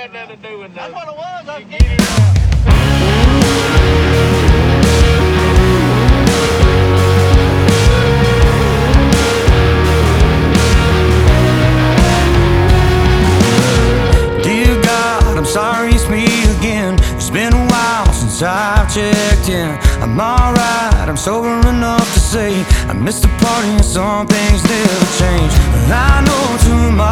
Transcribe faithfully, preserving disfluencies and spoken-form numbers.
got nothing to do with That's nothing. what it was. I was You getting get it right. Dear God, I'm sorry it's me again. It's been a while since I've checked in. I'm alright, I'm sober enough to say I missed the party and some things never change. But I know tomorrow